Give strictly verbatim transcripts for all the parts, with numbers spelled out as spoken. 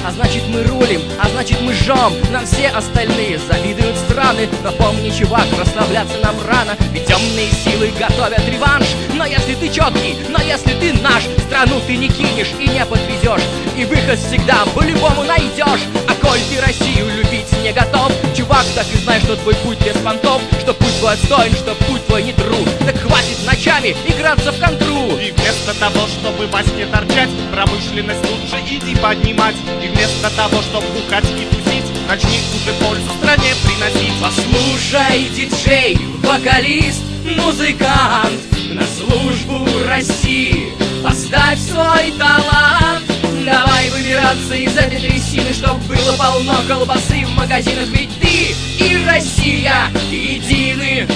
а значит мы рулим, а значит мы жжем. Нам все остальные завидуют страны, но помни, чувак, расслабляться нам рано, ведь темные силы готовят реванш. Но если ты четкий, но если ты наш, страну ты не кинешь и не подведешь, и выход всегда по-любому найдешь. А коль ты Россию любить не готов, чувак, так и знай, что твой путь без понтов, что путь твой отстоин, что путь твой не тру. Так хватит ночами играться в контру. И вместо того, чтобы во сне торчать, промышленность лучше иди поднимать. И вместо того, чтобы бухать и тусить, начни уже пользу стране приносить. Послушай, диджей, вокалист, музыкант, на службу России поставь свой талант. Давай выбираться из этой трясины, чтоб было полно колбасы в магазинах, ведь ты и Россия едины.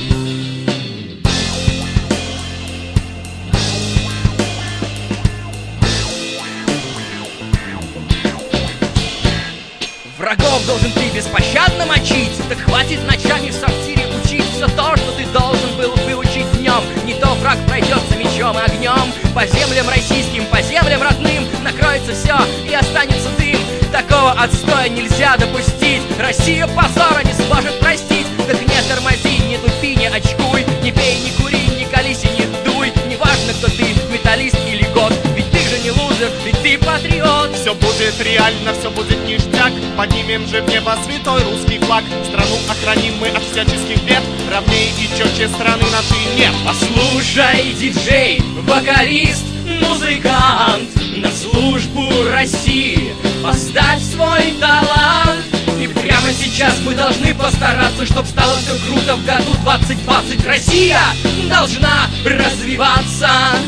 Врагов должен ты беспощадно мочить. Так хватит ночами в сортире учить все то, что ты должен был выучить днем. Не то враг пройдется мечом и огнем. По землям российским, по землям родным накроется все и останется дым. Такого отстоя нельзя допустить. Россия позора не сможет простить. Так не тормози, не тупи, не очкуй, не пей, не кури, не колись и не дуй. Неважно, кто ты, металлист или год, ведь ты же не лузер, ведь ты патриот. Все будет реально, все будет ништяк. Поднимем же в небо святой русский флаг. Страну охраним мы от всяческих бед. Ровнее и четче страны нашей нет. Послушай, диджей, вокалист, музыкант, на службу России поставь свой талант. И прямо сейчас мы должны постараться, чтоб стало все круто в году двадцать двадцать. Россия должна развиваться.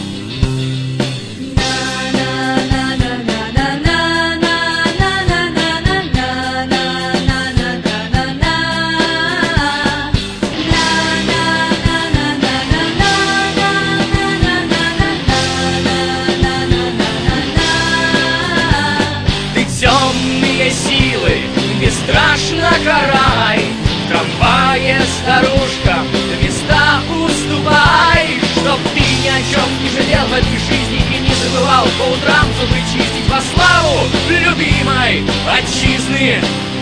Силы, бесстрашно карай, в трамвае старушкам места уступай, чтоб ты ни о чем не жалел в этой жизни и не забывал по утрам зубы чистить во славу любимой отчизны.